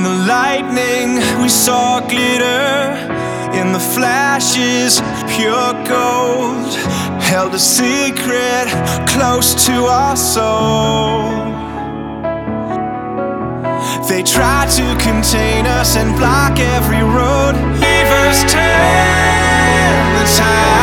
the lightning we saw glitter, in the flashes pure gold, held a secret close to our soul. They tried to contain us and block every road. Leave us turn the tide.